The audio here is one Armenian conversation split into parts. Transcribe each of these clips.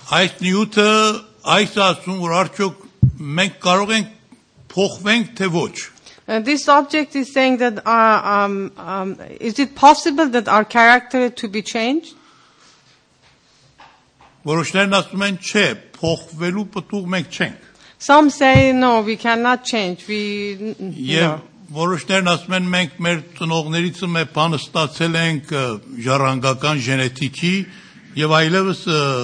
Այս նյութը այս ասում որ արդյոք մենք կարող ենք փոխվենք թե ոչ. This object is saying that is it possible that our character to be changed? Որոշներն ասում են չէ, փոխվելու պտուղ մենք չենք. Some say no, we cannot change. Եվ որոշներն ասում են մենք մեր ծնողներից մեր բանը ստացել ենք ժառանգական ժենետիկի եւ այլևս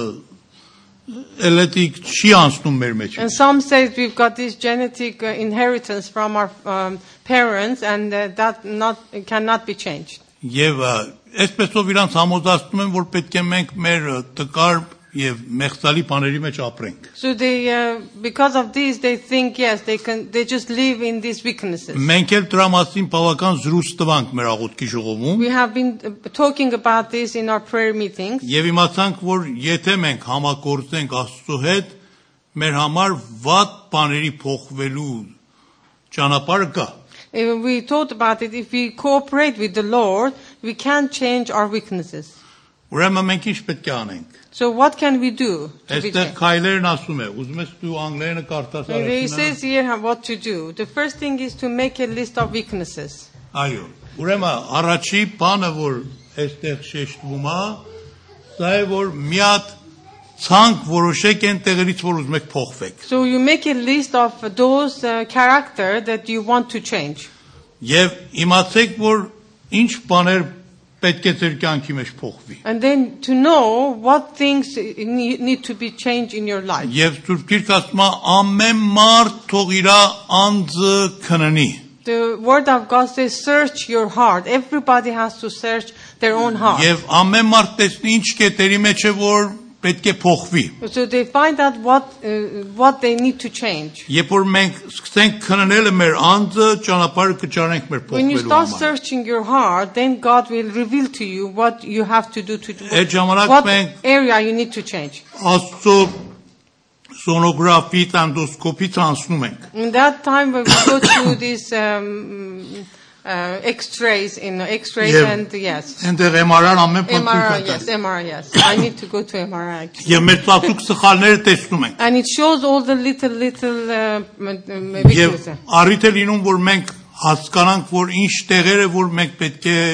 էլեկտրիկ չի անցնում մեր մեջ. And some say we've got this genetic inheritance from our parents and that cannot be changed. Եվ այսպեսով իրանց համոզացնում են որ պետք է մենք մեր տկար եւ մեղսալի բաների մեջ ապրենք. So they because of this they think yes they just live in these weaknesses. Մենք էլ դրա մասին բավական զրույց տվանք մեր աղոթքի ժողովում. We have been talking about this in our prayer meetings. Եվ իմացանք որ եթե մենք համագործենք Աստծո հետ մեր համար վատ բաների փոխվելու ճանապարհ կա. We thought about it. If we cooperate with the Lord, we can change our weaknesses. Ուրեմն մենք ինչ պետք է անենք? So what can we do? Այստեղ քայլերն ասում է, ուզում ես դու անգլերենը կարդաս He արեցինա։ says here what to do. The first thing is to make a list of weaknesses. Այո։ Ուրեմն առաջի բանը որ այստեղ շեշտվում է, դա է որ մի հատ ցանկ որոշեք այն տեղերից որ ուզում եք փոխվեք։ So you make a list of those character that you want to change. Եվ իմացեք որ ինչ բաներ պետք է ձեր կյանքի մեջ փոխվի։ And then to know what things need to be changed in your life. Եվ Սուրբ Գիրքը ասում է ամեն մարդ թող իր անձը քննի։ The word of God says search your heart. Everybody has to search their own heart. Եվ ամեն մարդ տեսնի ինչ կետերի մեջ է որ պետք է փոխվի։ So they find out what they need to change. Երբ որ մենք սկսենք քննել մեր անձը, ճանապարհը կճանենք մեր When you փոխվելու start համար։ searching your heart, then God will reveal to you what you have to do Այդ ժամանակ what մենք area you need to change. Աստծո սոնոգրաֆի տանդոսկոպից անցնում ենք։ In that time when we go to this X-rays and yes. Այնտեղ MRI ամեն բան MRI, yes. I need to go to MRI. Եվ մեր ծածուկ սխալները տեսնում ենք։ And it shows all the little Եվ weaknesses. առիթ է լինում որ մենք հասկանանք որ ինչ տեղերը որ մենք պետք է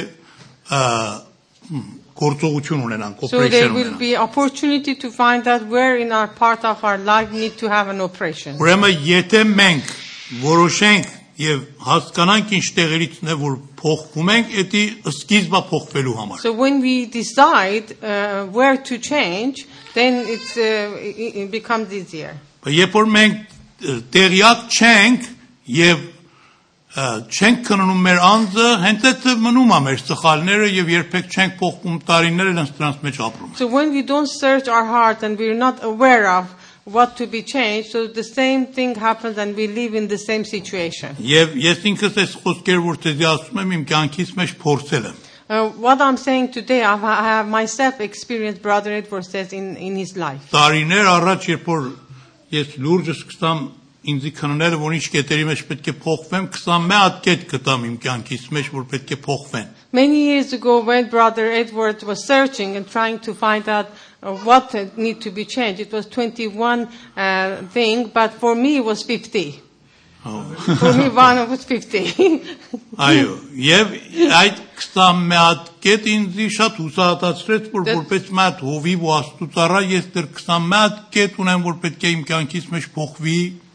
գործողություն ունենանք, So there operation will ունենանք։ be opportunity to find out where in our part of our life need to have an operation. Ուրեմն եթե մենք որոշենք եւ հասկանանք ինչ տեղերից է որ փոխվում ենք, դա սկիզբը փոխվելու համար։ So when we decide where to change, then it becomes easier. Երբ որ մենք տեղյակ չենք եւ չենք քննում մեր անձը, հենց այդ մնում է մեր սխալները եւ երբեք չենք փոխվում տարիներ են դրանց մեջ ապրում։ So when we don't search our heart and we're not aware of what to be changed, so the same thing happens and we live in the same situation. Եվ ես ինքս այս խոսքերը որ դեզի ասում եմ իմ կյանքից մեջ փորձել եմ։ What I'm saying today, I have myself experienced, Brother Edward says, in his life. Տարիներ առաջ երբ որ ես լուրջ սկսամ ինձ քննել որ ինչ կետերի մեջ պետք է փոխվեմ 21 հատ կետ գտամ իմ կյանքից մեջ որ պետք է փոխվեն։ Many years ago when Brother Edward was searching and trying to find out what need to be changed, it was 21 thing, but for me it was 50. For me one was 50. Այո, եւ այդ 21 հատ կետ ինձ շատ հուսահատացրեց որ որպես մի հատ հովիվ ու աստուծառա ես դեռ 21 հատ կետ ունեմ որ պետք է իմ կյանքից մեջ փոխվի։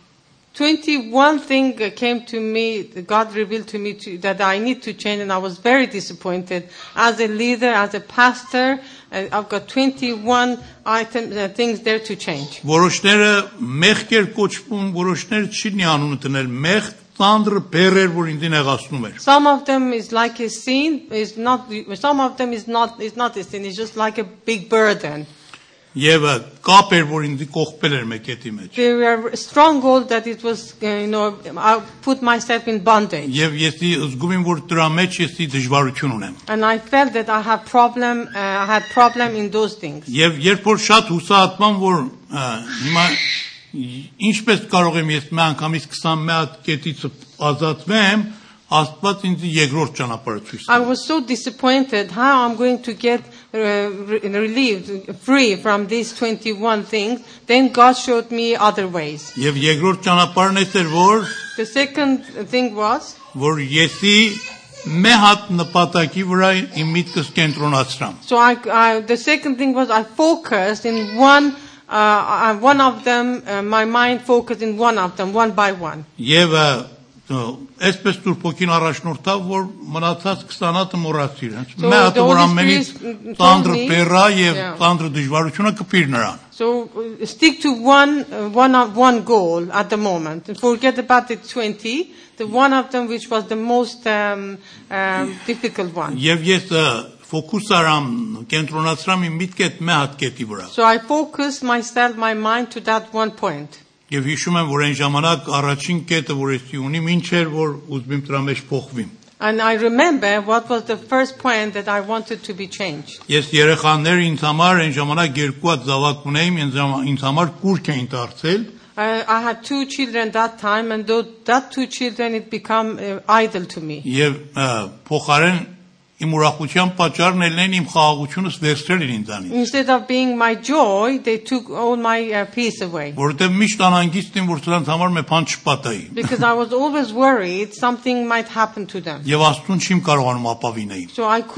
21 thing came to me, God revealed to me that I need to change, and I was very disappointed. As a leader, as a pastor, I've got 21 things there to change. Որոշները մեղքեր կոչվում, որոշները չի անունը տնել, մեղ ծանրը բերեր որ ինձ նեղացնում էր։ Some of them is like a sin, some of them is not a sin, it's just like a big burden. Եվ կապ էր որ ինձ կողպել էր մեկ էտի մեջ։ There were stronghold that it was, I put myself in bondage. Եվ ես զգում եմ որ դրա մեջ ես դժվարություն ունեմ։ And I felt that I had problem in those things. Եվ երբ որ շատ հուսահատման որ հիմա ինչպես կարող եմ ես մի անգամից 21 հատ կետից azatվեմ, Աստված ինձ երկրորդ ճանապարհը ցույց տվեց. I was so disappointed how I'm going to get relieved, free from these 21 things, then God showed me other ways. Եվ երկրորդ ճանապարհն էր որ The second thing was որ եսի մեհատ նպատակի վրա իմ միտքս կենտրոնացրամ։ So the second thing was I focused in one of them, my mind focused in one of them, one by one. Եվ այսպես Սուրբ Հոգին առաջնորդավ, որ մնացած 20-ը մոռացիր։ Մի հատ որ ամենից ծանրը բեռա եւ ծանրը դժվարությունը կփիր նրան։ So stick to one goal at the moment and forget about the 20, the one of them which was the most difficult one. Եվ ես ֆոկուս արամ կենտրոնացրամ իմ միտքը այդ մի հատ կետի վրա։ So I focused my mind to that one point. Եվ հիշում եմ, որ այն ժամանակ առաջին կետը, որ ես ունիմ, ինչ էր, որ ուզում դրա մեջ փոխվիմ։ And I remember what was the first point that I wanted to be changed. Ես երեխաներ ինձ համար այն ժամանակ երկու հատ զավակ ունեին, ինձ համար կուրք էին դարձել։ I had 2 children that time, and that 2 children it become idol to me. Եվ փոխարեն իմ ուրախության պատճառն ելնեն իմ խաղաղությունս վերցրել ինձանից։ Instead of being my joy, they took all my peace away. Որովհետև միշտ անհանգիստ եմ, որ նրանց համար մի բան չպատահի։ Because I was always worried something might happen to them. Եվ Աստծուն չիմ կարողանում ապավինել։ So I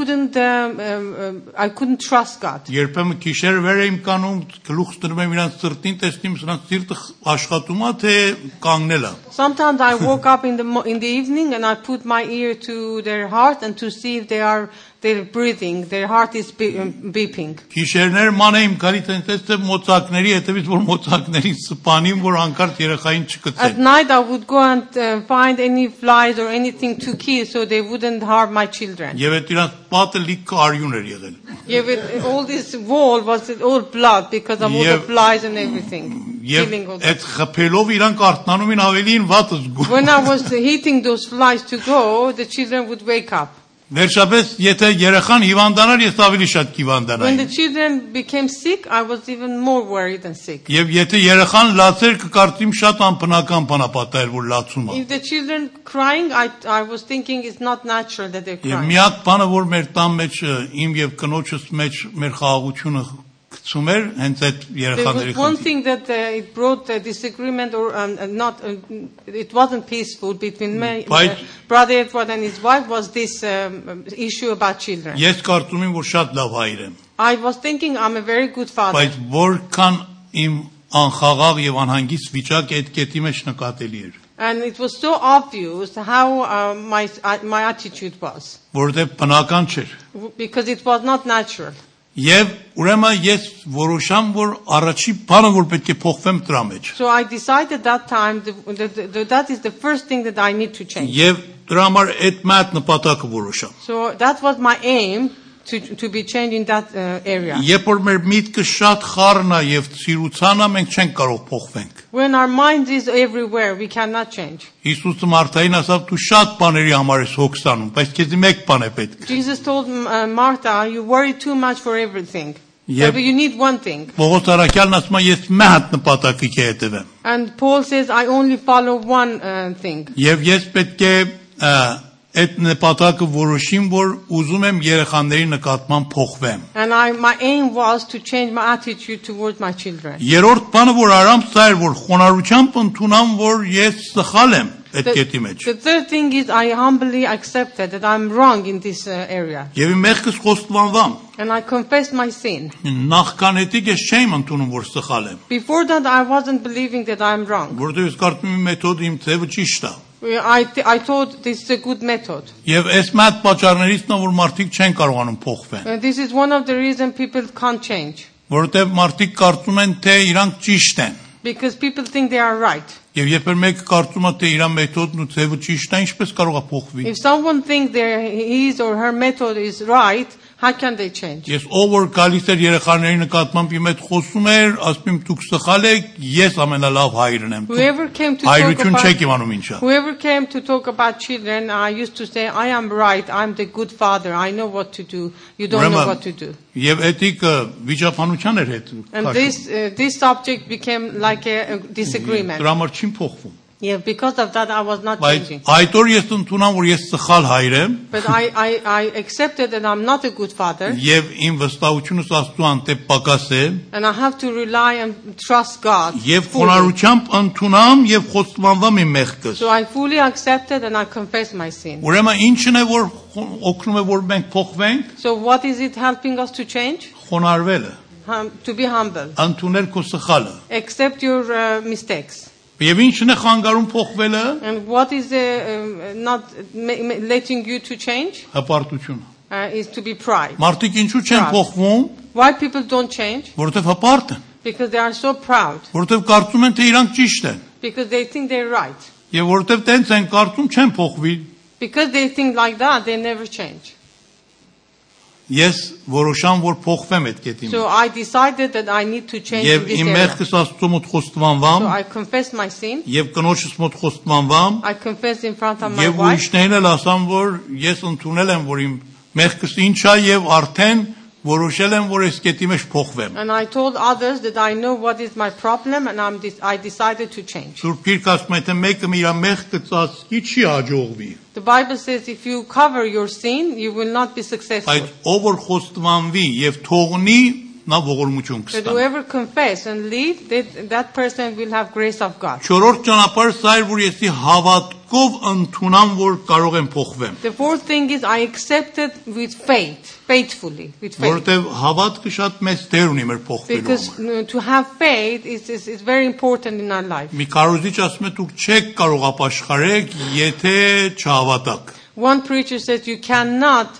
couldn't trust God. Երբեմն գիշերը վեր եմ կանում, գլուխս դնում եմ իրանց սրտին, տեսնում նրանց սիրտը աշխատում է, թե կանգնել է։ Sometimes I woke up in the evening and I put my ear to their heart and to see if they're breathing, their heart is beeping. Գիշերներ ման եմ գալի տենց մոծակների հետևից, որ մոծակներին սպանին, որ անկարծ երեխային չկծեն։ At night I would go and find any flies or anything to kill so they wouldn't harm my children. Եվ այդ իրանց պատը լիք արյուն էր եղել։ Yeah, all this wall was all blood because of all the flies and everything. Եվ այդ խփելով իրանք արթնանում են ավելին վատ զգում։ When I was hitting those flies to go, the children would wake up. Վերջապես եթե երեխան հիվանդանար, ես ավելի շատ կհիվանդանայի։ When the children became sick, I was even more worried and sick. Եվ եթե երեխան լացեր, կկարծիմ շատ անբնական բան է պատահել, որ լացում է։ If the children crying, I was thinking it's not natural that they're Եվ crying. միակ բանը, որ մեր տան մեջ իմ եւ կնոջս մեջ մեր խաղաղությունը գցում էր, հենց այդ երեխաների One thing that it brought a disagreement or not, it wasn't peaceful between my brother Edward and his wife was this issue about children. Ես կարծում եմ, որ շատ լավ հայր եմ։ I was thinking I'm a very good father. Բայց որքան իմ անխաղաղ եւ անհանգիստ վիճակը այդ կետի մեջ նկատելի էր։ And it was so obvious how my attitude was. Որովհետեւ բնական չէր։ Because it was not natural. Եվ ուրեմն ես որոշամ, որ առաջի բանը որ պետք է փոխվեմ դրա մեջ։ So I decided that time that is the first thing that I need to change. Եվ դրա համար այդ մատ նպատակը որոշամ։ So that was my aim to be changed in that area. Երբ որ մեր միտքը շատ խառն է եւ ցիրուցան է, մենք չենք կարող փոխվենք։ When our mind is everywhere, we cannot change. Հիսուսը Մարթային ասավ, դու շատ բաների համար ես հոգսանում, բայց քեզի մեկ բան է պետք։ Jesus told Martha, you worry too much for everything. But you need one thing. Պողոս Արաքյալն ասում է, ես մի հատ նպատակի կհետևեմ։ And Paul says, I only follow one thing. Եվ ես պետք է այդ նպատակը որոշիմ, որ ուզում եմ երեխաների նկատմամբ փոխվեմ։ And my aim was to change my attitude towards my children. Երրորդ բանը, որ արամ, սա էր, որ խոնարհությամբ ընդունամ, որ ես սխալ եմ այդ կետի մեջ։ The third thing is I humbly accepted that I'm wrong in this area. Եվ իմ մեղքս խոստովանվամ։ And I confessed my sin. Նախքան էդիկ ես չեմ ընդունում, որ սխալ եմ։ Before that I wasn't believing that I'm wrong. Որովհետև ես կարծում եմ մեթոդը իմ ձևը ճիշտ է։ I thought this is a good method. Եվ այս մատ պատճառներից նա որ մարդիկ չեն կարողանում փոխվեն։ This is one of the reasons people can't change. Որովհետև մարդիկ կարծում են, թե իրանք ճիշտ են։ Because people think they are right. Եվ երբ մեկը կարծում է, թե իր մեթոդն ու ձևը ճիշտ է, ինչպես կարող է փոխվի։ If someone thinks his or her method is right, how can they change? Ես ով որ գալիս էր երեխաների նկատմամբ իմ հետ խոսում էր, ասում եմ դուք սխալ եք, ես ամենալավ հայրն եմ։ Whoever came to talk about children, I used to say, I am right, I'm the good father, I know what to do, you don't know what to do. Եվ էդիկը վիճապանության էր հետ։ And this subject became like a disagreement. Դրա համար չի փոխվում։ Yeah, because of that, I was not Բայց changing. այդ օր ես ընդունամ, որ ես սխալ հայր եմ, But I accepted that I'm not a good father, եւ իմ վստահությունս Աստծո անտեպ պակաս է, and I have to rely and trust God. եւ fully. խոնարհությամբ ընդունամ եւ խոստովանվամ իմ մեղքս։ So I fully accepted and I confess my sin. Ուրեմն ինչն է որ օգնում է որ մենք փոխվենք, So what is it helping us to change? խոնարհվելը, To be humble. ընդունել քո սխալը։ Accept your mistakes. Եվ ինչն է խանգարում փոխվելը, And what is not letting you to change? հպարտությունը։ Is to be pride. Մարդիկ ինչու չեն Pride. փոխվում, Why people don't change? որովհետեւ հպարտ են, Because they are so proud. որովհետեւ կարծում են թե իրանք ճիշտ են, Because they think they're right. եւ որովհետեւ տենց են կարծում չեն փոխվի։ Because they think like that, they never change. Ես որոշամ որ փոխվեմ այդ կետին։ So I decided that I need to change in Եվ this իմ area. մեղքս Աստծո մոտ խոստովանվամ, So I confessed my sin. եւ կնոջս մոտ խոստովանվամ, I confessed in front of my եւ wife. ուրիշներին էլ ասամ որ ես ընդունել եմ որ իմ մեղքս ինչ է եւ արդեն որոշել եմ որ այս կետի մեջ փոխվեմ։ And I told others that I know what is my problem and I decided to change. Սուրբ Գիրքը ասում է թե մեկը իր մեղքը ծածկի չի հաջողվի, The Bible says if you cover your sin, you will not be successful. բայց ով որ խոստովանվի եւ թողնի նա ողորմություն But կստանա։ whoever confess and leave, that person will have grace of God. Չորրորդ ճանապարհը սա էր որ ես հավատքով ընդունամ որ կարող եմ փոխվեմ։ The fourth thing is I accepted with faith, faithfully, with faith. Որովհետեւ հավատքը շատ մեծ դեր ունի մեր փոխվելու Because համար։ to have faith is very important in our life. Մի կարոզիչ ասում է դուք չեք կարող ապաշխարեք, եթե չհավատաք։ One preacher says you cannot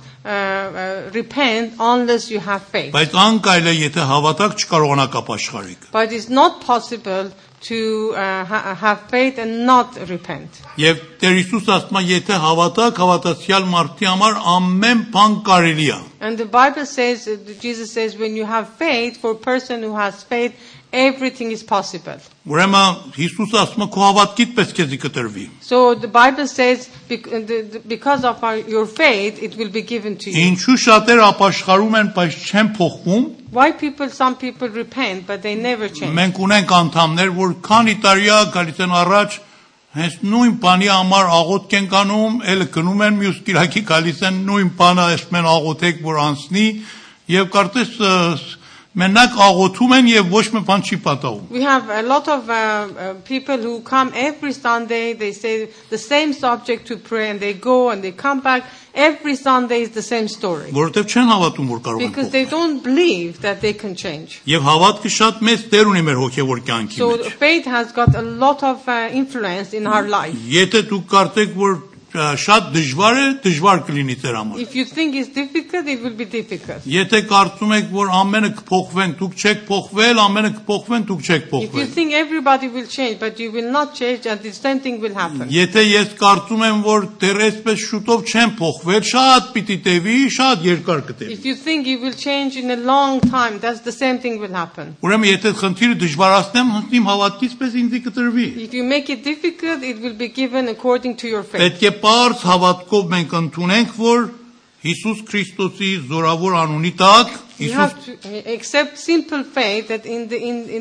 repent unless you have faith. Բայց անկայլ է եթե հավատաք չկարողանաք ապաշխարեք։ But it's not possible to have faith and not repent. Եվ Տեր Հիսուս ասում է եթե հավատաք, հավատացյալ մարդի համար ամեն բան կարելի է։ And the Bible says, Jesus says, when you have faith, for a person who has faith, everything is possible. Ուրեմն Հիսուս ասում է քո հավատքիդ պես քեզի կտրվի։ So the Bible says, because of your faith, it will be given to you. Ինչու շատեր ապաշխարում են, բայց չեն փոխվում։ Why some people repent, but they never change? Մենք ունենք անդամներ, որ քանի տարի է գալիս են առաջ, հենց նույն բանի համար աղոթք են կանում, ել գնում են մյուս կիրակի գալիս են նույն բանը ասում են աղոթեք որ անցնի, եւ կարծես մենակ աղոթում են եւ ոչ մի բան չի պատահում։ We have a lot of people who come every Sunday, they say the same subject to pray and they go and they come back. Every Sunday is the same story. Որովհետեւ չեն հավատում որ կարող են Because they don't believe that they can change. Եվ հավատքը շատ մեծ դեր ունի մեր հոգեվոր կյանքի So մեջ։ faith has got a lot of influence in our life. Եթե դուք կարծեք որ շատ դժվար է, դժվար կլինի ձեր համար։ If you think it's difficult, it will be difficult. Եթե կարծում եք որ ամենը կփոխվեն, դուք չեք փոխվել, ամենը կփոխվեն, դուք չեք If you փոխվել։ think everybody will change, but you will not change, and the same thing will happen. Եթե ես կարծում եմ որ դեռ այսպես շուտով չեմ փոխվել, շատ պիտի տևի, շատ երկար կտևի։ If you think you will change in a long time, that's the same thing will happen. Ուրեմն եթե խնդիրը դժվարացնեմ, իմ հավատքից պես ինձ կտրվի։ If you make it difficult, it will be given according to your faith. Պետք է բարձ հավատքով մենք ընդունենք, որ Հիսուս Քրիստոսի զորավոր anունի տակ You have to accept simple faith that in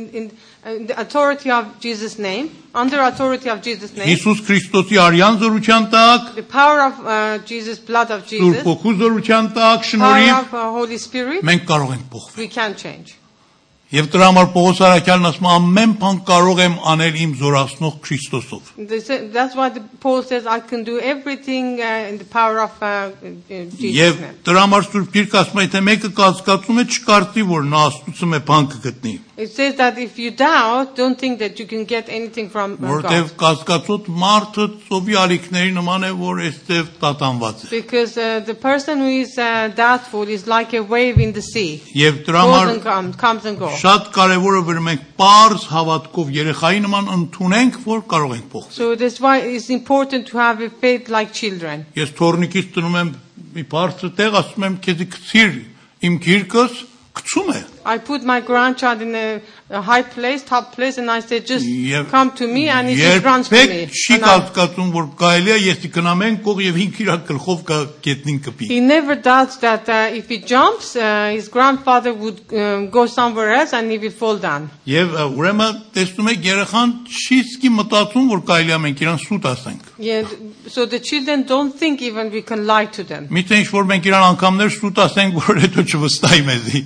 the authority of Jesus' name, under authority of Jesus' name, Հիսուս Քրիստոսի արյան զորության տակ, the power of Jesus, blood of Jesus, Սուրբ Հոգու զորության տակ, power շնորհիվ of Holy Spirit, մենք կարող ենք փոխվել։ we can change. Եվ դրա համար Պողոս Արաքյալն ասում է ամեն բան կարող եմ անել իմ զորացնող Քրիստոսով։ That's why Paul says I can do everything in the power of Jesus' Եվ name. դրա համար Սուրբ Գիրքը ասում է թե մեկը կասկածում է չկարծի որ նա Աստծո է բան կգտնի։ It says that if you doubt, don't think that you can get anything from Որտեվ God. կասկածոտ մարդը ծովի ալիքների նման է որ այստեղ տատանված է։ Because the person who is doubtful is like a wave in the sea. Եվ դրա Goes համար and comes and goes. շատ կարևոր է որ մենք པարզ հավատքով երեխայի նման ընդունենք որ կարող ենք փոխվել։ So that's why it's important to have a faith like children. Ես թորնիկից տնում եմ մի բարձր տեղ ասում եմ քեզ գցիր իմ գիրկս գցում է։ I put my grandchild in a a high place, top place, and I said, just Եվ come to me, and he just runs to me. երբեք չի And I- կասկածում, որ կարելի է ես գնամ այն կող եւ ինքը իր գլխով կա գետնին կպի։ He never doubts that if he jumps, his grandfather would go somewhere else and he will fall down. Եվ ուրեմն տեսնում եք երեխան չի սկի մտածում, որ կարելի է մենք իրան սուտ ասենք։ Yeah, so the children don't think even we can lie to them. Միթե ինչ որ մենք իրան անգամներ սուտ ասենք, որ հետո չվստահի մեզի։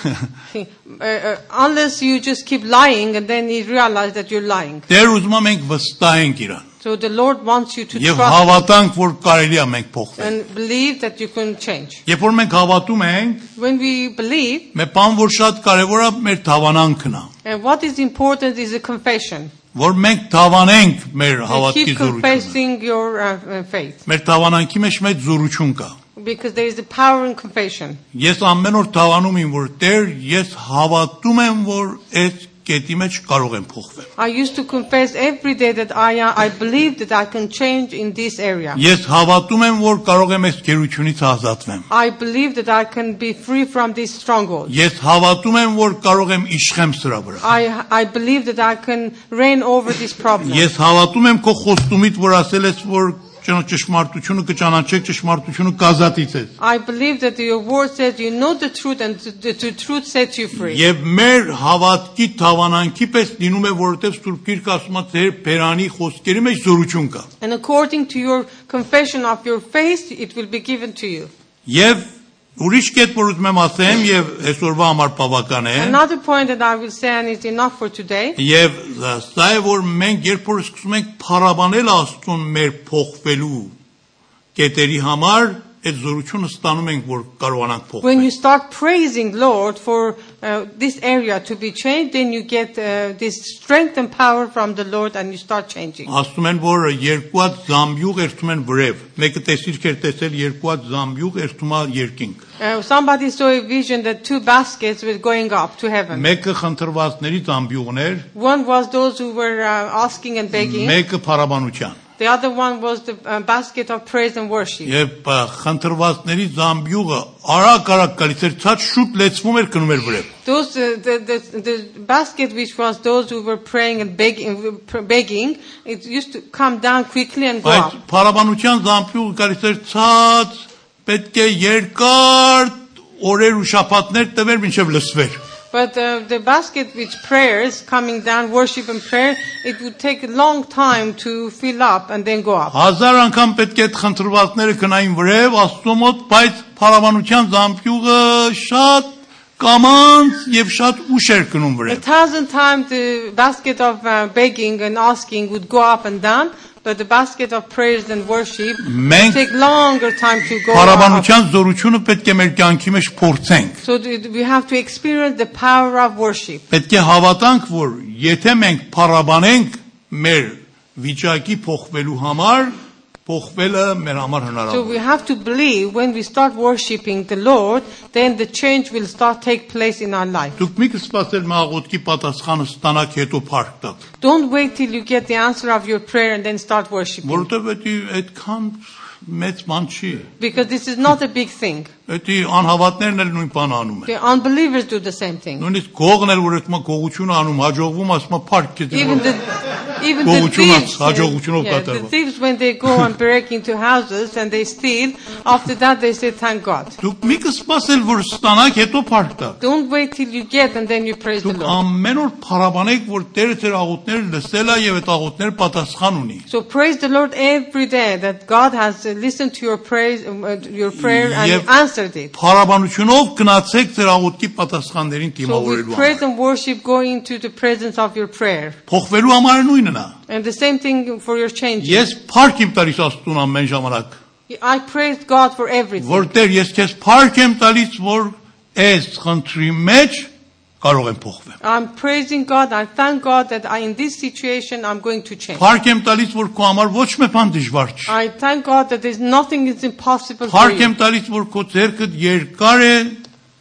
Unless you just keep lying and then he realizes that you're lying. Դեր ուզում եմ մենք վստահենք իրան։ So the Lord wants you to Եվ trust հավատանք, որ կարելի է մենք փոխվել։ and believe that you can change. Երբ որ մենք հավատում ենք, When we believe, մեր բան որ շատ կարևոր է մեր թավանանքն է, and what is important is a confession. որ մենք թավանենք մեր You հավատքի keep զորությունը։ confessing your faith. Մեր թավանանքի մեջ մեծ զորություն կա։ Because there is a power in confession. Ես ամեն օր թավանում եմ, որ Տեր, ես հավատում եմ, որ այս կետի մեջ կարող եմ փոխվել։ I used to confess every day that I believe that I can change in this area. Ես հավատում եմ, որ կարող եմ այս գերությունից ազատվեմ։ I believe that I can be free from this stronghold. Ես հավատում եմ, որ կարող եմ իշխեմ սրա վրա։ I believe that I can reign over this problem. Ես հավատում եմ քո խոստումից, որ ասել ես, որ ճշմարտությունը կճանաչեք, ճշմարտությունը կազատիցես։ I believe that your word says you know the truth and the truth sets you free. Եվ մեր հավատքի թավանանքի պես լինում է, որովհետև Սուրբ Գիրքը ասում է, Տեր Բերանի խոսքերի մեջ զորություն կա։ And according to your confession of your faith, it will be given to you. Եվ ուրիշ կետ որ ուզում եմ ասեմ եւ այսօրվա համար բավական է։ Another point that I will say, and it's enough for today, Եվ սա է որ մենք երբ որ սկսում ենք փառաբանել Աստծուն մեր փոխվելու կետերի համար, այդ զորությունը ստանում ենք, որ կարողանանք փոխվել։ when you start praising Lord for this area to be changed, then you get this strength and power from the Lord and you start changing. Ասում են, որ երկու հատ զամբյուղ երթում են վրև։ Մեկը տեսիր քեր տեսել երկու հատ զամբյուղ երթում է երկինք։ Somebody saw a vision that two baskets were going up to heaven. Մեկը խնդրվածների զամբյուղն էր, One was those who were asking and begging. մեկը փառաբանության։ The other one was the basket of praise and worship. Եվ խնդրվածների զամբյուղը արագ գալիս էր, ցած շուտ լեցվում էր գնում էր վրև։ Those the basket which was those who were praying and begging, it used to come down quickly and go Բայց up. փառաբանության զամբյուղը գալիս էր ցած, պետք է երկար օրեր ու շաբաթներ տվեր մինչև լսվեր։ But the basket with prayers coming down, worship and prayer, it would take a long time to fill up and then go up. 1000 անգամ պետք է այդ խնդրվածները գնային վրև Աստծո մոտ, բայց փառաբանության զամբյուղը շատ կամանց եւ շատ ուշ էր գնում վրև։ 1,000 times the basket of begging and asking would go up and down, but the basket of prayers and worship would Մենք take longer time to go up. փառաբանության զորությունը պետք է մեր կյանքի մեջ փորձենք։ So we have to experience the power of worship. Պետք է հավատանք, որ եթե մենք փառաբանենք մեր վիճակի փոխվելու համար, փոխվելը մեր համար So հնարավոր we է։ have to believe when we start worshiping the Lord, then the change will start take place in our life. Դուք մի կսպասել մաղոտքի պատասխանը ստանաք հետո փառք տաք։ Don't wait till you get the answer of your prayer and then start worshiping. Որովհետև այդքան մեծ բան չի։ Because this is not a big thing. Դա անհավատներն էլ նույն բանը անում են։ The unbelievers do the same thing. Նույնիսկ գողն էլ որ այդ գողությունը անում, հաջողվում ասում է փառք Even գիտի։ the thieves, հաջողությունով the կատարվում։ thieves when they go and break into houses and they steal, after that they say thank God. Դուք մի կսպասել որ ստանաք հետո փառք տաք։ Don't wait till you get and then you praise the Դուք Lord. ամեն օր փառաբանեք, որ Տերը ձեր աղոթները լսել է եւ այդ աղոթները պատասխան ունի։ So praise the Lord every day that God has listened to your praise, your prayer and Եվ answered it. Փառաբանությունով գնացեք ձեր աղոթքի պատասխաններին So with դիմավորելու praise համար։ and worship go into the presence of your prayer. Փոխվելու համար նույնն է։ And the same thing for your changing. Ես փառք եմ տալիս Աստծուն ամեն ժամանակ։ I praise God for everything. Որտեղ ես քեզ փառք եմ տալիս, որ այս խնդրի մեջ կարող եմ փոխվել։ I'm praising God. I thank God that in this situation I'm going to change. Փառք եմ տալիս, որ քո համար ոչ մի բան դժվար չի։ I thank God that there's nothing is impossible for Փառք you. եմ տալիս, որ քո ձեռքդ երկար է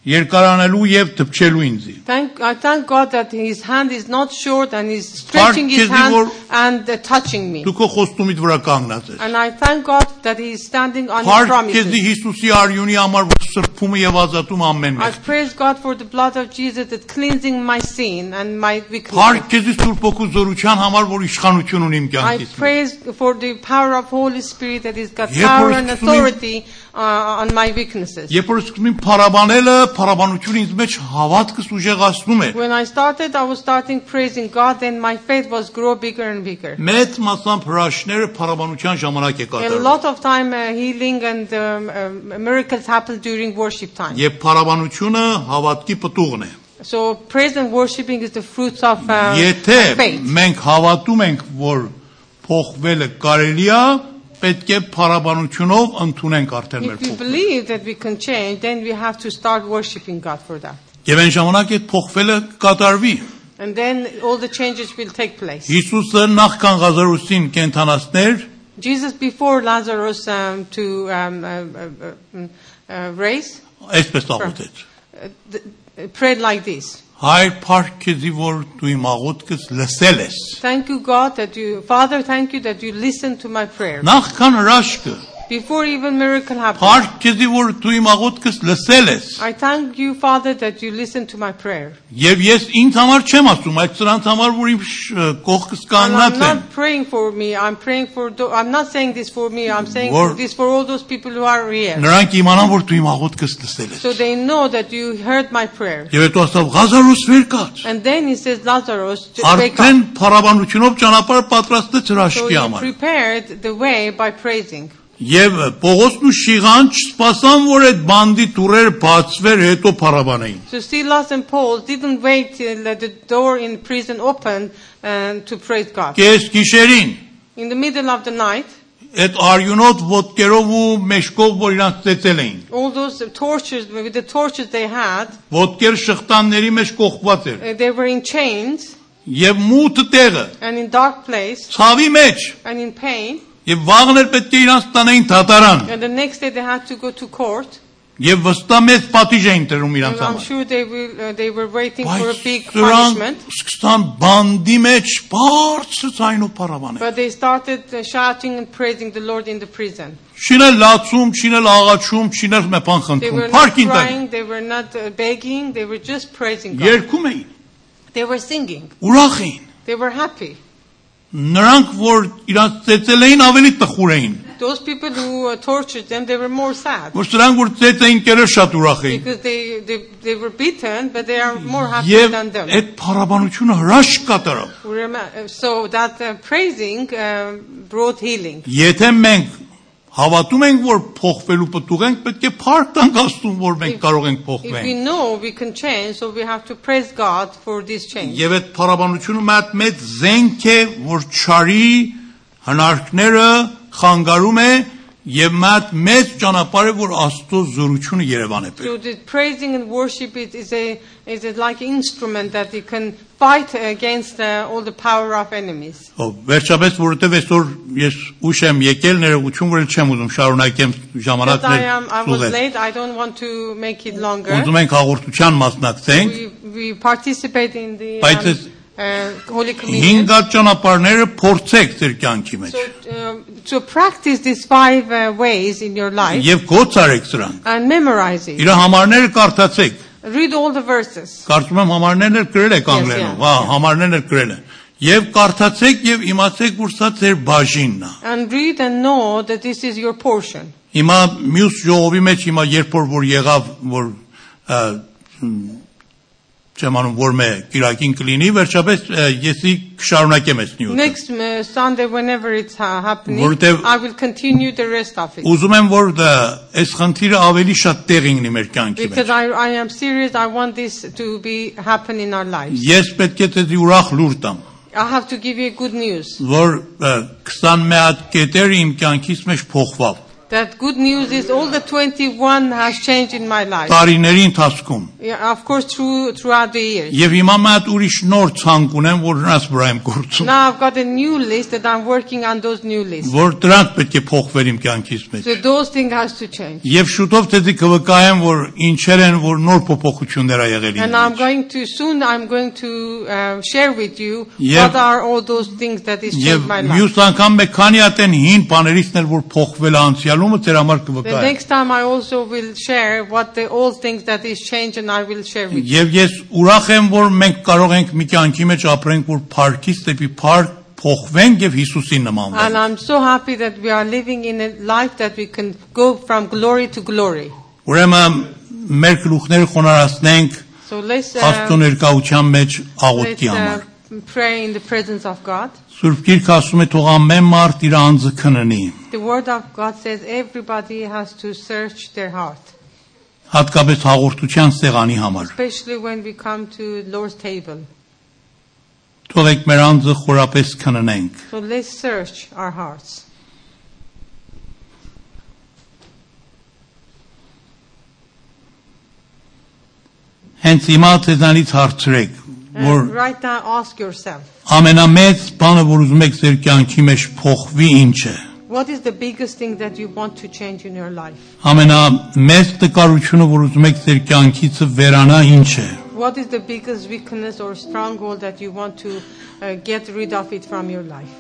երկարանելու եւ դպչելու ինձ։ I thank God that His hand is not short and He's stretching His hand and touching me. Դու քո խոստումիդ վրա կանգնած ես։ And I thank God that He is standing on His Փառք promises. քեզի Հիսուսի արյունի համար, որ սրբում եւ ազատում ամեն I մեկը։ praise God for the blood of Jesus that cleansing my sin and my weakness. Փառք քեզի Սուրբ Հոգու զորության համար, որ իշխանություն ունի իմ I կյանքից։ praise for the power of Holy Spirit that He's got power and authority on my weaknesses. Երբ որ սկսում եմ փառաբանելը, փառաբանությունը ինձ մեջ հավատքս ուժեղացնում է։ When I was starting praising God, then my faith was grow bigger and bigger. Մեծ մասամբ հրաշքները փառաբանության ժամանակ է A կատարվում։ lot of time healing and miracles happen during worship time. Եվ փառաբանությունը հավատքի պտուղն է։ So praise and worshiping is the fruits of Եթե faith. մենք հավատում ենք, որ փոխվելը կարելի է, պետք է փառաբանությունով ընդունենք արդեն մեր If we փոխվելը։ believe that we can change, then we have to start worshiping God for that. Եվ այն ժամանակ այդ փոխվելը կատարվի։ And then all the changes will take place. Հիսուսը նախքան Ղազարոսին կենթանացներ, Jesus before Lazarus to raise այսպես աղոթեց. prayed like this. Հայր փառք քեզի, որ դու իմ աղոթքս լսել ես։ Thank you God Father, thank you that you listened to my prayer. Նախքան հրաշքը, Before even miracle happened. փառք քեզի, որ դու իմ աղոթքս լսել ես։ I thank you Father that you listened to my prayer. Եվ ես ինձ համար չեմ ասում, այդ սրանց համար, որ իմ կողքս And I'm կանգնած են։ not praying for me. I'm not saying this for me. I'm saying this for all those people who are here. Նրանք իմանան, որ դու իմ աղոթքս լսել ես։ So they know that you heard my prayer. Եվ հետո ասավ Ղազարոս վեր կաց։ And then he says, Lazarus, wake Արդեն up. փառաբանությունով ճանապարհ պատրաստեց So հրաշքի he համար։ prepared the way by praising. Եվ Պողոսն ու Շիղան չսպասան, որ այդ բանդի դուռերը բացվեր, հետո փառաբանեին։ So Silas and Paul didn't wait till the door in prison opened to praise God. Կես գիշերին In the middle of the night, այդ արյունոտ ոտքերով ու մեշկով, որ իրանց ծեծել էին։ all those torches, with the torches they had, Ոտքեր շղթանների մեջ կողպված էր։ they were in chains Եվ մութ տեղը, and in dark place ցավի մեջ, and in pain. եւ վաղն էլ պետք է իրանց տանեին դատարան։ And the next day they had to go to court. Եվ վստահ մեծ պատիժ էին տրում իրանց And I'm համար։ sure they were waiting for a big Բայց punishment. սկսան բանդի մեջ բարձր ցայնով փառաբանել։ But they started shouting and praising the Lord in the prison. Շինել լացում, շինել աղաչում, շինել մեփան They խնդրում։ were not Փառքին տակ։ crying, they were not begging, they were just praising God. Երգում էին, They were singing, ուրախ էին։ they were happy. Նրանք, որ իրանց ծեծել էին, ավելի տխուր էին։ Those people who tortured them, they were more sad. Որ սրանք, որ ծեծ էին կերել, շատ ուրախ էին։ Because they were beaten, but they are more happy Եվ than them. այդ փառաբանությունը հրաշք կատարավ։ So that praising brought healing. Եթե մենք հավատում ենք, որ փոխվելու պտուղ ենք, պետք է փառք տանք Աստծուն, որ մենք կարող ենք If we փոխվել։ know we can change, so we have to praise God for this change. Եվ այդ փառաբանությունը մեծ զենք է, որ չարի հնարքները խանգարում է եւ մեծ ճանապարհ է, որ Աստծո զորությունը Երևան է So բերում։ the praising and worship is a like instrument that you can fight against all the power of enemies. Վերջապես, որովհետեւ այսօր ես ուշ եմ եկել, ներողություն, որ չեմ ուզում շարունակեմ Because ժամանակներ I was ծուղել։ late, I don't want to make it longer. Ուզում ենք հաղորդության մասնակցենք, We participate in the բայց Holy Communion. 5 ճանապարհները փորձեք ձեր կյանքի մեջ So practice these 5 ways in your life եւ գործ արեք սրանք։ and memorize it. Իր համարները կարդացեք։ Read all the verses. Կարծում եմ համարներն էլ գրել եք անգլերենով, հա, համարներն էլ գրել են։ Եվ կարդացեք եւ իմացեք, որ սա ձեր բաժինն է։ And read and know that this is your portion. Հիմա մյուս ժողովի մեջ հիմա երբ որ եղավ, որ Չեմանում որ մե Կիրակին կլինի, վերջապես եսի կշարունակեմ այս նյութը։ Next Sunday, whenever it's happening, Որտեւ I will continue the rest of it. Ուզում եմ որ այս խնդիրը ավելի շատ տեղ ինգնի մեր կյանքի Because մեջ։ I am serious, I want this to be happen in our lives. Ես պետք է դեզի ուրախ լուր տամ, I have to give you good news. որ 21 հատ կետեր իմ կյանքից մեջ փոխվավ։ That good news is all the 21 has changed in my life. տարիների ընթացքում։ Yeah, of course, throughout the years. Եվ հիմա մատ ուրիշ նոր ցանկ ունեմ, որ նրանց վրա եմ գործում, Now I've got a new list that I'm working on those new lists. որ դրանք պետք է փոխվեր իմ կյանքից մեջ։ So those things has to change. Եվ շուտով դեզի կվկայեմ, որ ինչեր են, որ նոր փոփոխություններ ա եղել And ինձ մեջ։ I'm going to share with you Yeah. what are all those things that is Եվ changed my life. մյուս անգամ մեկ քանի հատ են հին բաներիցն էլ, որ փոխվել է անցյալումը, դեր համար The կվկայեմ։ next time I also will share what the old things that is changed and I will share with you. Եվ ես ուրախ եմ, որ մենք կարող ենք մի կյանքի մեջ ապրենք, որ փառքից դեպի փառք փոխվենք եւ Հիսուսին And նմանվենք։ I'm so happy that we are living in a life that we can go from glory to glory. Ուրեմն մեր գլուխները խոնարհացնենք So let's Աստծո ներկայության մեջ աղոթքի համար։ pray in the presence of God. Սուրբ Գիրքը ասում է թող ամեն մարդ իր անձը քննի։ The word of God says everybody has to search their heart, Հատկապես հաղորդության սեղանի համար։ especially when we come to Lord's table. Թողեք մեր անձը խորապես քննենք։ So let's search our hearts. Հենց հիմա ցեզանից հարցրեք, որ And right now ask yourself, ամենամեծ բանը, որ ուզում եք ձեր կյանքի մեջ փոխվի, ինչ է։ what is the biggest thing that you want to change in your life? Ամենամեծ տկարությունը, որ ուզում եք ձեր կյանքից վերանա, ինչ է։ What is the biggest weakness or stronghold that you want to get rid of it from your life?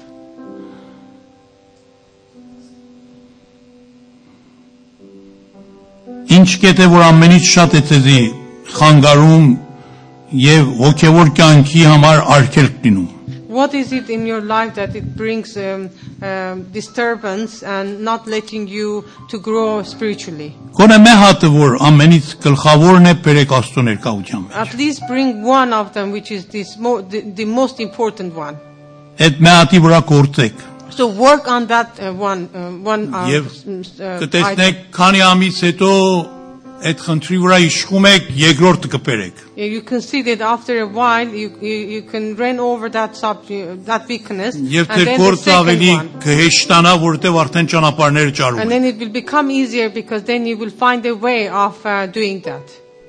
Ինչ կետը, որ ամենից շատ է ցեզի խանգարում եւ հոգեվոր կյանքի համար արգելք լինում։ What is it in your life that it brings disturbance and not letting you to grow spiritually? Գոնե մի հատը, որ ամենից գլխավորն է բերեք Աստծո ներկայության մեջ։ At least bring one of them, which is the most important one. Այդ մի հատի վրա գործեք։ So work on that one Եվ item. կտեսնեք, քանի ամիս հետո այդ խնդրի վրա իշխում եք, երկրորդը կբերեք։ You can see that after a while you can run over that that weakness, Եվ and ձեր then the գործը second ավելի one. կհեշտանա, որովհետև արդեն ճանապարհները ճարում And են։ then it will become easier because then you will find a way of doing that.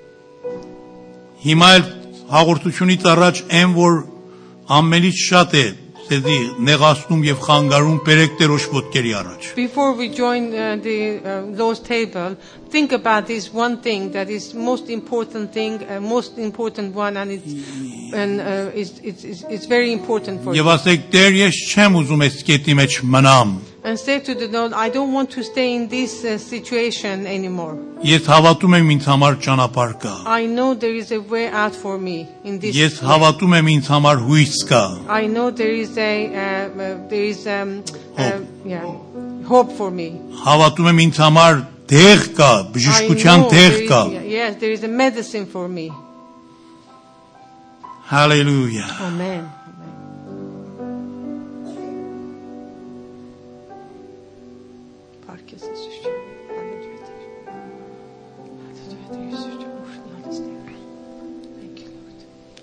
Հիմա էլ հաղորդությունից առաջ այն, որ ամենից շատ է ցեզի նեղացնում եւ խանգարում, բերեք Տերոջ ոտքերի առաջ։ Before we join the Lord's table, think about this one thing that is most important thing, most important one, and it's very important for Եվ you. ասեք, Տեր, ես չեմ ուզում այս կետի մեջ մնամ։ And say to the Lord, I don't want to stay in this situation anymore. Ես հավատում եմ ինձ համար ճանապարհ կա։ I know there is a way out for me in this. Ես հավատում եմ ինձ համար հույս կա։ I know there is hope for me. Հավատում եմ ինձ համար դեղ կա, I բժշկության know դեղ there կա։ yes, there is a medicine for me. Հալելույա։ Amen. Thank you, Lord.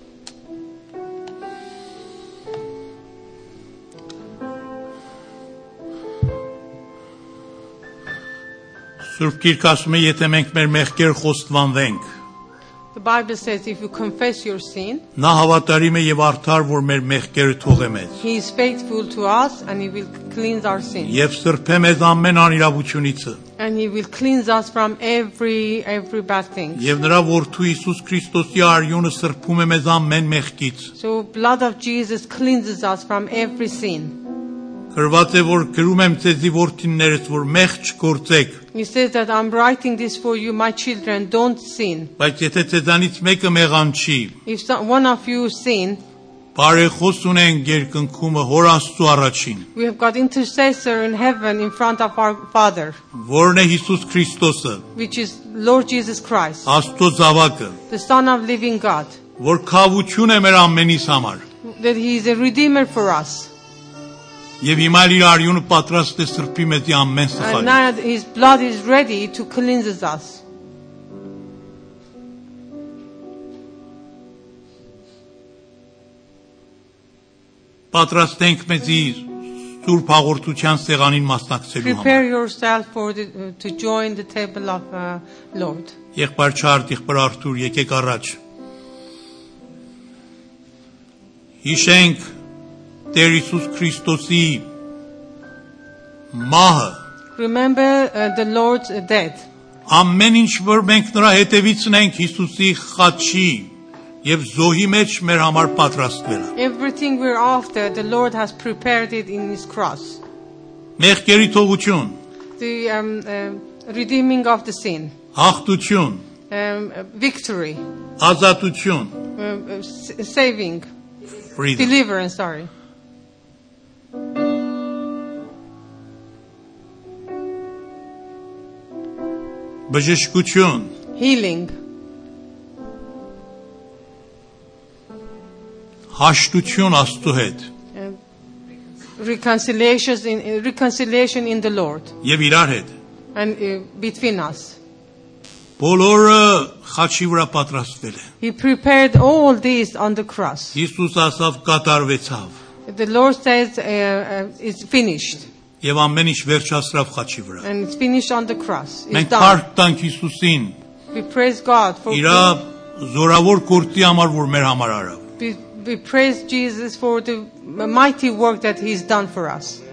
Սուրբ Գիրքը ասում է, եթե մենք մեր մեղքերը խոստովանվենք, The Bible says if you confess your sin, նա հավատարիմ է եւ արդար, որ մեր մեղքերը թողե մեզ։ He is faithful to us and He will cleanse our sins. Եվ սրբե մեզ ամեն անիրավությունից։ And He will cleanse us from every bad thing. Եվ նրա որդու Հիսուս Քրիստոսի արյունը սրբում է մեզ ամեն մեղքից։ So blood of Jesus cleanses us from every sin. Գրված է, որ գրում եմ ցեզի որդիներս, որ մեղք չգործեք, He says that I'm writing this for you, my children, don't sin. բայց եթե ցեզանից մեկը մեղանչի, If one of you sin, բարեխոս ունենք երկնքումը Հոր Աստծո առաջին, we have got intercessor in heaven in front of our Father, որն է Հիսուս Քրիստոսը, which is Lord Jesus Christ, Աստծո զավակը, the Son of living God, որ քավություն է մեր ամենից համար։ that He is a redeemer for us. Եվ հիմա իր արյունը պատրաստ է սրբի մեզի ամեն And սխալի։ now His blood is ready to cleanse us. Պատրաստենք մեզի Սուրբ հաղորդության սեղանին մասնակցելու Prepare համար։ yourself to join the table of Lord. Եղբայր Չարտ, եղբայր Արթուր, եկեք առաջ։ Հիշենք Տեր Հիսուս Քրիստոսի մահը։ Remember the Lord's death. Ամեն ինչ որ մենք նրա հետևից ունենք Հիսուսի խաչի եւ զոհի մեջ մեր համար պատրաստվել է։ Everything we're after, the Lord has prepared it in His cross. Մեղքերի թողություն, The redeeming of the sin, հաղթություն, victory, ազատություն, saving, freedom։ deliverance, sorry. Բժշկություն, Healing, հաշտություն Աստծո հետ reconciliation in the Lord եւ իրար հետ։ and between us. Բոլորը խաչի վրա պատրաստվել է։ He prepared all this on the cross. Հիսուս ասավ կատարվեցավ The Lord says it's finished, եւ ամեն ինչ վերջացավ խաչի վրա։ and it's finished on the cross. It's Մենք done. փառք տանք Հիսուսին We praise God for. իր զորավոր կորտի համար, որ մեր համար արավ։ We praise Jesus for the mighty work that He's done for us.